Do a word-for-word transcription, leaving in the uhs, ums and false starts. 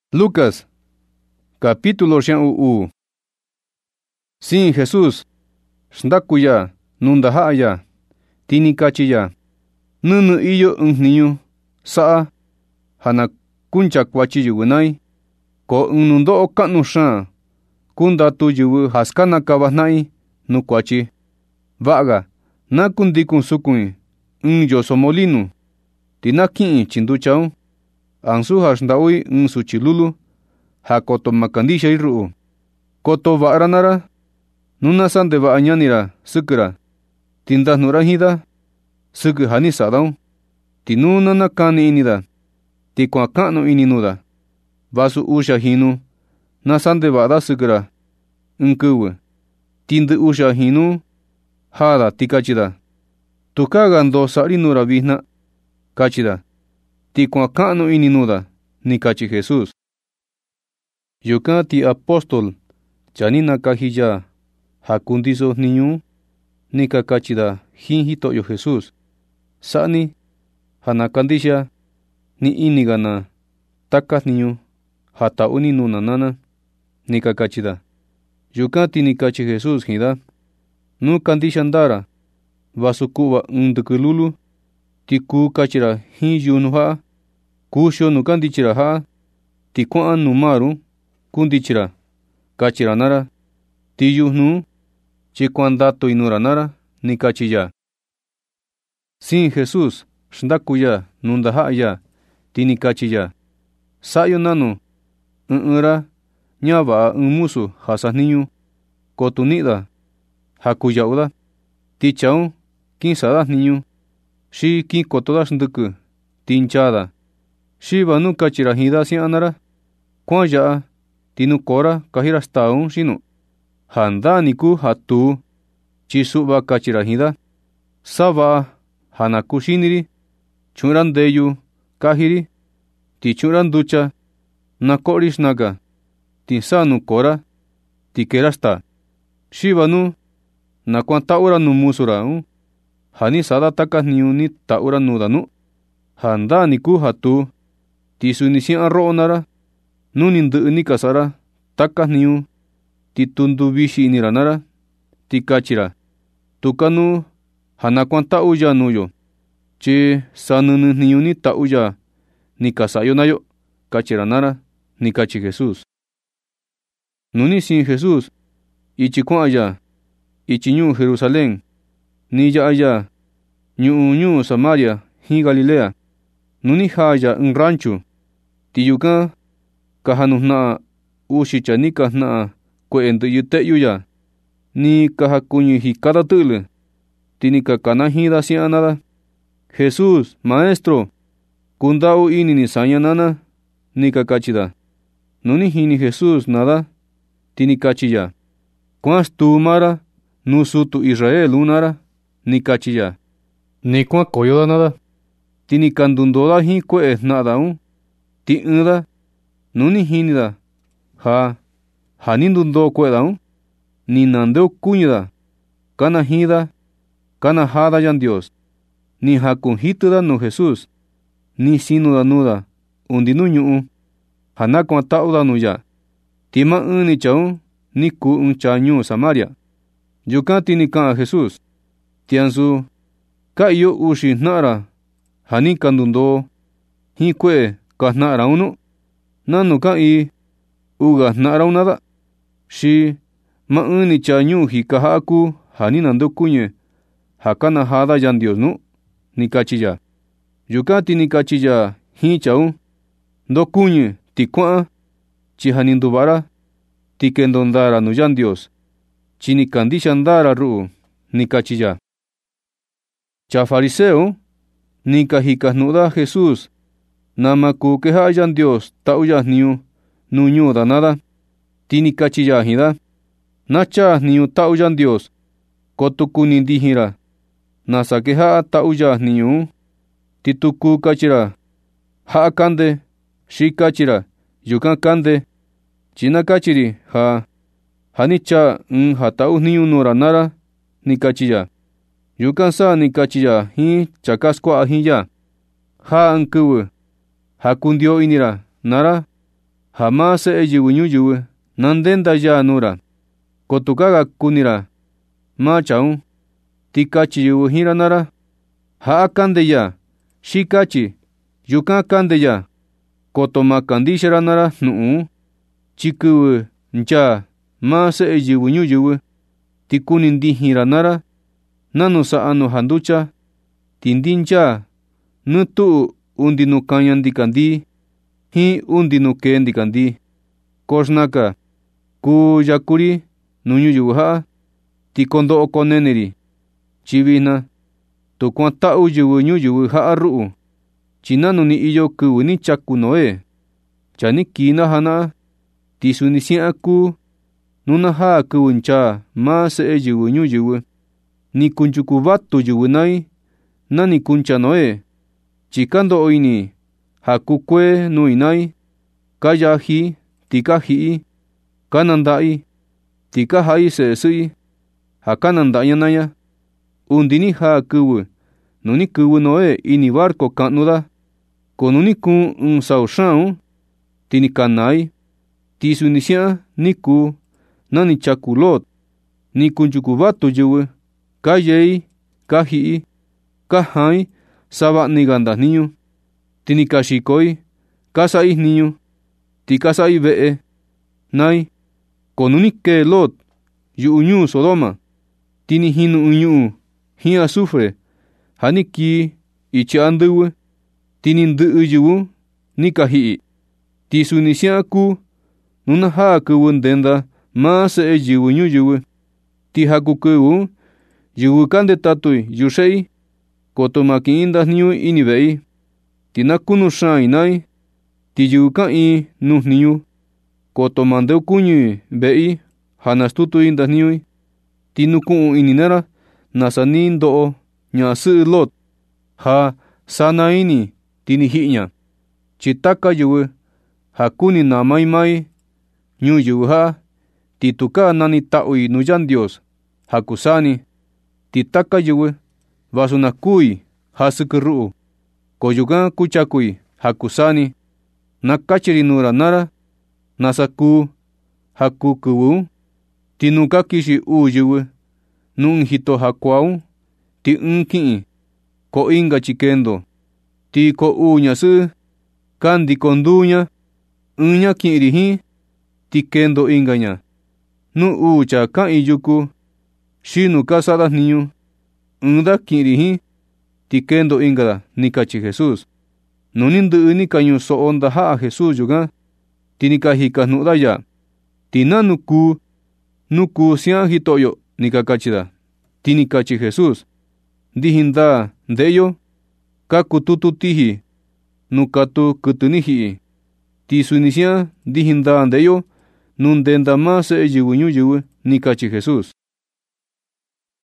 Lucas, capítulo xia'un. Sin Jesús, xndakuya nundaja'aya, tini kachiya, nɨnɨ iyo ɨɨn jniñu sa'a ja na kuncha kuatyi yɨvɨ nai, ko ɨɨn nundo'o ka'nu xaan kundatu yɨvɨ ja skanakava jna'i nu kuatyi. Va'a-ga, na kundikun sukun ɨɨn yoso molinu, ti na ki'in tyindutya-un, ansu ja xnda'u-i ɨɨn sutyi lulu ja koto ma kandixia-i ru'u. Koto va'a‑ra naa‑ra nu nasa ndeva'a ñani‑ra sɨkɨ‑ra, ti ndajnu'u‑ra jin‑da sɨkɨ ja ni sa'a‑da‑un. Ti nu na nakani ini‑da, ti kua'an ka'nu ini nuu‑da, vasu uxia jinu nasa ndeva'a‑da sɨkɨ‑ra ɨɨn kɨvɨ, ti ndɨ uxia jinu jaa‑da, ti kachi‑da: “Tukaa‑ga ndoo sa'a‑ri nuu‑ra vijna”, kachi‑da, ti kua'an ka'nu ini nuu‑da ―ni kachi Jesús. Yukan ti apóstol cha ni nakaji ya ja kundiso jniñu, ni ka kachi‑da jiin Jito'yo Jesús: ―Sa'a ni ja na kandixia ni ini‑ga na taka jniñu ja ta'u ni nuu na naa‑na ―ni ka kachi‑da. Yukan ti ni kachi Jesús jiin‑da: ―Nu kandixia ndaa‑ra, vasu ku'va ɨɨn ndɨkɨ lulu, ti kuu kachi‑ra jiin yunu ja'a: “Kuxio nuu kandichi‑ra ja'a, ti kua'an nuu mar‑un kundichi‑ra”, kachi‑ra naa‑ra. Ti yujnu‑un, chi kua'an ndatu‑i nuu‑ra naa‑ra ―ni kachi ya. Siin Jesús xndaku ya nundaja'a ya, ti ni kachi ya: ―Sa'a‑yo nanu ɨɨn ɨɨn‑ra ñava'a ɨɨn musu ja sajniñu, ko tu ni'i‑da ja kuya'u‑da. Ti chaa‑un kin sa'a‑da jniñu, xi kin koto‑da xndɨkɨ, ti nchaa‑da, xi va nu kachi‑ra jiin‑da si'an naa‑ra: “Kua'an ya'a, ti nukoo‑ra kaji‑ra staa‑un xinu”, jandaa ni kuu ja tuu, chi su'va kachi‑ra jiin‑da: “Sava'a ja na kuxini‑ri, chu'un‑ra ndeyu kaji‑ri, ti chu'un‑ra ndutya na ko'o‑ri xnaka, ti sa nukoo‑ra, ti kee‑ra staa”, xi va nu nakuanta'u‑ra nuu musu‑ra‑un ja ni sa'a‑da taka jniñu ni ta'u‑ra nuu‑da nu, jandaa ni kuu ja tuu. Ti suni si'an ro'o naa‑ra, nu ni ndɨ'ɨ ni ka sa'a‑ra taka jniñu, ti tu nduvixi ini‑ra naa‑ra, ti kachi‑ra: “Tu kanuu ja nakuanta'u ya nuu‑yo, chi sa nɨnɨ jniñu ni ta'u ya ni ka sa'a‑yo naa‑yo”, kachi‑ra naa‑ra ―ni kachi Jesús. Nu ni siin Jesús ichi kua'an ya ichi ñuu Jerusalén, ni ya'a ya ñu'un ñuu Samaria jin Galilea. Nu ni jaa ya ɨɨn ranchu, ti yukan kajanujna'a uxi chaa ni ka jna'a kue'e ndɨ'yɨ te'yu ya. Ni ka jakuɨñɨ jika‑da tɨ'lɨ, ti ni ka kanajiin‑da si'an naa‑da: ―¡Jesús, Maestro, kunda'u ini‑ni saña naa‑na! ―ni ka kachi‑da. Nu ni jini Jesús naa‑da, ti ni kachi ya: ―Kua'an stuu maa‑ra nuu sutu Israel‑un naa‑ra ―ni kachi ya. Ni kuankoyo‑da naa‑da, ti ni ka ndundoo‑da jiin kue'e jna'a‑da‑un. Ti ɨɨn‑da, nu ni jini‑da ja ja ni ndundoo kue'e‑da‑un, ni nandeokuñɨ‑da kanajiin‑da kanajaa‑da Yandios. Ni jakunjitɨ‑da nuu Jesús, ni sinu‑da nuu‑da undi nuu ñu'ún ja nakuanta'u‑da nuu ya. Ti maa ɨɨn‑ni chaa‑un ni kuu ɨɨn chaa ñuu Samaria. Yukan ti ni ka'an Jesús: ―Ti ansu ka iyo uxi jna'a‑ra ja ni ka ndundoo jiin kue'e ka jna'a‑ra‑un nu. ¿Nanu ka'ìin uu‑ga jna'a‑ra‑un naa‑da? Xi maa ɨɨn‑ni chaa ñuu jika ja'a kuu ja ni nandeokuñɨ ja kanajaa‑da Yandios nu ―ni kachi ya. Yukan ti ni kachi ya jiin chaa‑un: ―Ndokuñɨ ti kua'an, chi ja ni nduva'a‑ra, ti kendo ndaa‑ra nuu Yandios, chi ni kandixia ndaa‑ra ru'u ―ni kachi ya. Chaa fariseo ni ka jikajnu'u‑da Jesús nama kuu keja'a Yandios ta'u ya jniñu nuu ñuu‑da naa‑da, ti ni kachi ya jiin‑da: ―Na chaa jniñu ta'u Yandios, ko tu kuni ndijin‑ra nasa keja'a ta'u ya jniñu‑un, ti tu kuu kachi‑ra: “Ja'a kande”, xi kachi‑ra: “Yukan kande”, chi na kachi‑ri ja ja ni chaa ɨɨn ja ta'u jniñu nuu‑ra naa‑ra ―ni kachi ya. Yukan sa ni kachi ya jiin chaa ka skua'a jiin ya: ―Jaa ɨɨn kɨvɨ ja kundio ini‑ra naa‑ra Jamás se'e yɨvɨ ñuyɨvɨ nandenda yaa nuu-ra, koto kaga kuni-ra maa chaun. Ti kachi yɨvɨ jin‑ra naa‑ra: ―Ja'a kandeya, xi kachi: yukan kandeya. Koto ma kandixia‑ra naa‑ra jnu'un, chi kɨvɨ nchaa maa Se'e Yɨvɨ Ñuyɨvɨ, ti kuni ndijin‑ra naa‑ra nanu sa'a nu janducha, ti ndinchaa nɨ tu'u undi nu kaña ndikandii jíin undi nu kee ndikandii. Ko xnaka kuu yaku‑ri nuu ñuyɨvɨ ja'a, ti kondo'o konene‑ri. Chi vijna tu kuanta'u yɨvɨ ñuyɨvɨ ja'a ru'u, chi nanu ni iyo kɨvɨ ni chaku Noé, cha ni kii na jana'a, ti suni si'an kuu nu najaa kɨvɨ nchaa maa Se'e Yɨvɨ Ñuyɨvɨ. Ni kunchuku vatu yɨvɨ nai na ni kuncha Noé, chi ka ndo'o ini ja kukuee nui nai, ka yaji ti ka ji'i, ka nanda'i ti ka ja'i se'e sɨ'i ja ka nanda'a‑ña naa ña, undi ni jaa kɨvɨ nu ni kɨvɨ Noé ini barco ka'nu da. Ko nu ni kuun ɨɨn sau xaan un, ti ni kanai. Ti suni si'an ni kuu na ni chaku Lot. Ni kunchuku vatu yɨvɨ, ka yei, ka ji'i, ka jaan‑i sava'a‑ni‑ka ndajniñu, ti ni ka xiko‑i, ka sa'i jniñu, ti ka sa'i ve'e nai. Ko nu ni kee Lot yu'u ñuu Sodoma, ti ni jinu ɨɨn ñu'u jin azufre ja ni kii ichi andɨvɨ, ti ni ndɨ'ɨ yɨvɨ un ni ka ji'i. Ti suni si'an kuu nu najaa kɨvɨ ndenda maa Se'e Yɨvɨ Ñuyɨvɨ. Ti jaku kɨvɨ un, yɨvɨ ka ndetatui yuxe'i, koto ma ki'in ndajniñu ini ve'i, ti na kunu xaan‑i nai. Ti yɨvɨ ka'ìin nuu jniñu, koto ma ndeukuñɨ ve'i ja nastutui ndajniñui. Ti nuku'un ini naa‑ra nasa ni ndo'o ñasɨ'ɨ Lot, ja sana ini ti ni ji'i‑ña. Chi taka yɨvɨ ja kuni namai mai ñuyɨvɨ ja'a, ti tukaa nanita'ui nuu Yandios ja kuu saa‑ni. Ti taka yɨvɨ, vasu na kuu‑i ja sɨkɨ ru'u, ko yukan kuchaku‑i ja kuu saa‑ni. Nakatyi‑ri nuu‑ra naa‑ra nasa kuu ja kuu kɨvɨ un. Ti nu ka kixi uu yɨvɨ nuu ɨɨn jito jakuaa un, ti ɨɨn ki'in, ko inga chi kendo. Ti ko uu ñasɨ'ɨ ka ndiko nduu ña, ɨɨn ña ki'in‑ri jin, ti kendo inga ña. Nu uu chaa ka'ìin yuku xi nu ka sa'a da jniñu, ɨɨn da ki'in‑ri jin, ti kendo inga da ―ni kachi Jesús. Nu ni ndɨ'ɨ ni ka ñuso'o ndaja'a Jesús yukan, ti ni ka jikajnu'un da ya: ―¿Ti nanu kuu nu kuu si'an, Jito'yo? ―ni ka kachi da. Ti ni kachi Jesús: ―Ndijin ndaa nde'e‑yo ka kututu tiji nuu katu kɨtɨ ni ji'i, ti suni si'an ndijin ndaa nde'e‑yo nu ndenda maa Se'e Yɨvɨ Ñuyɨvɨ ―ni kachi Jesús.